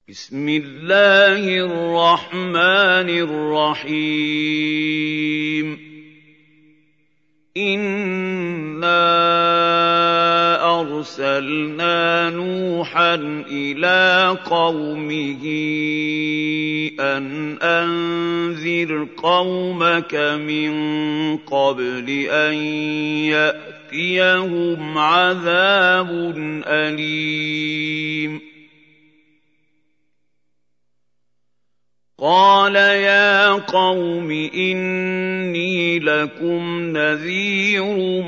بسم الله الرحمن الرحيم إنا أرسلنا نوحا إلى قومه أن أنذر قومك من قبل أن يأتيهم عذاب أليم قال يا قوم إني لكم نذير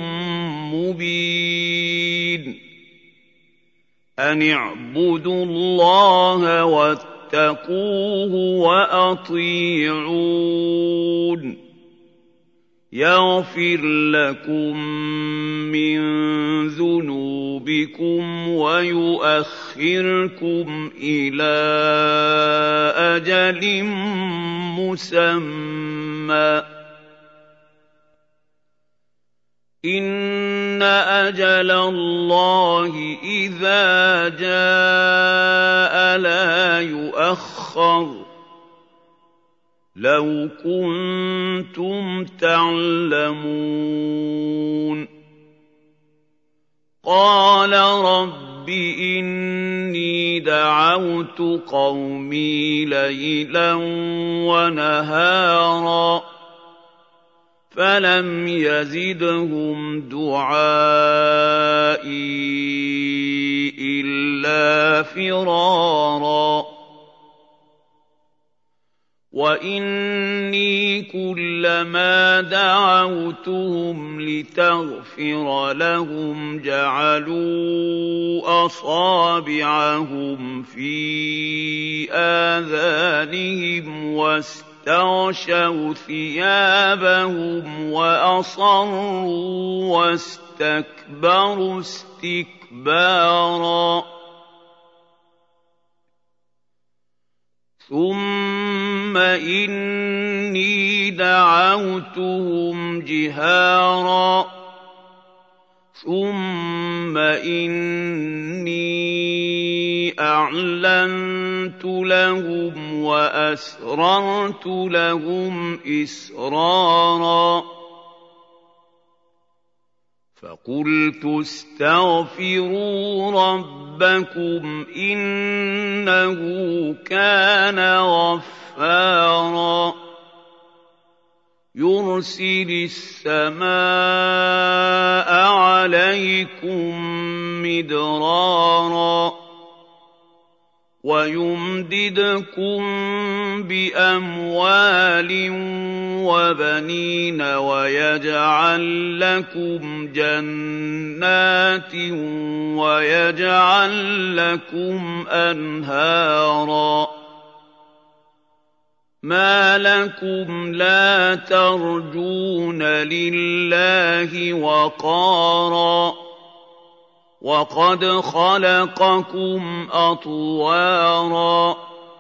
مبين أن اعبدوا الله واتقوه وأطيعون يغفر لكم من ذنوبكم ويؤخركم إلى أجل مسمى إن أجل الله إذا جاء لا يؤخر لو كنتم تعلمون قال رب إني دعوت قومي ليلا ونهارا فلم يزدهم دعائي إلا فرارا وإني كلما دعوتهم لتغفر لهم جعلوا أصابعهم في آذانهم واستغشوا ثيابهم وأصروا واستكبروا استكبارا ثم إني دعوتهم جهارا ثم إني أعلنت لهم وأسررت لهم إسرارا فقلت استغفروا ربكم إنه كان غفارا يرسل السماء عليكم مدرارا ويمددكم بأموال وبنين ويجعل لكم جنات ويجعل لكم أنهارا ما لكم لا ترجون لله وقارا وقد خلقكم أطوارا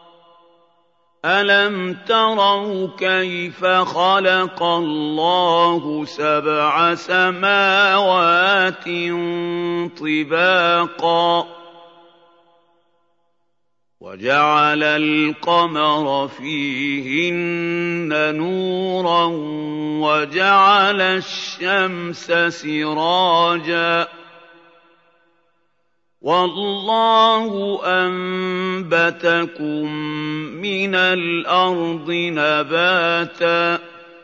ألم تروا كيف خلق الله 7 سماوات طباقا وجعل القمر فيهن نورا وجعل الشمس سراجا والله أنبتكم من الأرض نباتا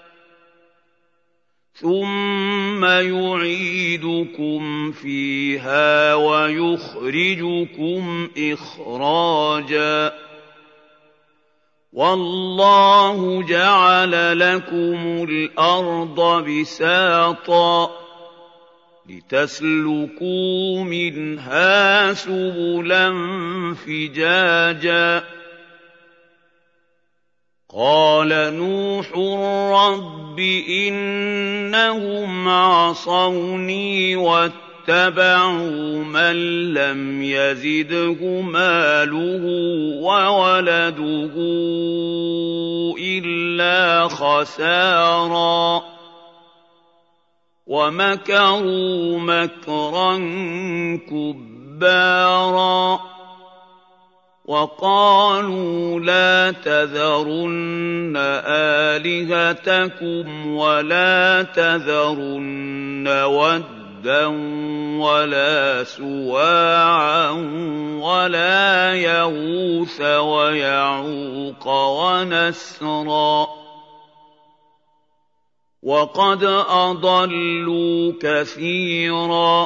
ثم يعيدكم فيها ويخرجكم إخراجا والله جعل لكم الأرض بساطا لتسلكوا منها سبلا فجاجا قال نوح رب إنهم عصوني واتبعوا من لم يزده ماله وولده إلا خسارا ومكروا مكرا كبارا وقالوا لا تذرن آلهتكم ولا تذرن ودا ولا سواعا ولا يغوث ويعوق ونسرا وقد أضلوا كثيرا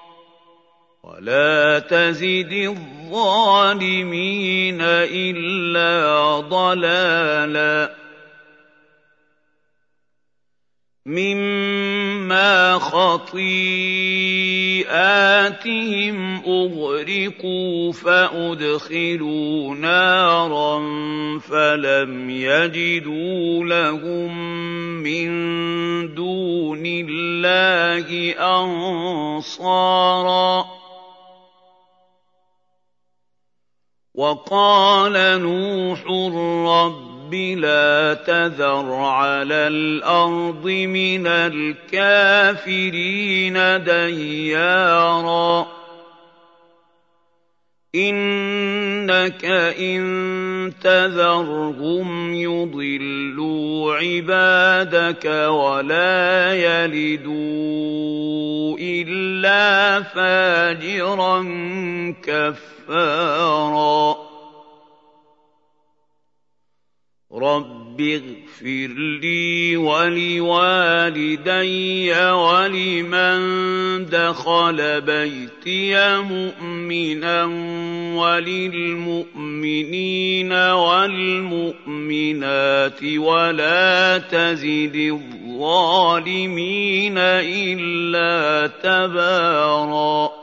ولا تزد الظالمين إلا ضلالا مما خطيئاتهم أغرقوا فأدخلوا نارا فلم يجدوا لهم من دون الله أنصارا وقال نوح رب لا تذر على الأرض من الكافرين ديارا إنك إن تذرهم يضلوا عبادك ولا يلدوا إلا فاجرا كفارا رب اغفر لي ولوالدي ولمن دخل بيتي مؤمنا وللمؤمنين والمؤمنات ولا تزد الظالمين إلا تباراً